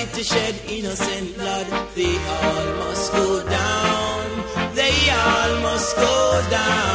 right to shed innocent blood. They all must go down. They all must go down.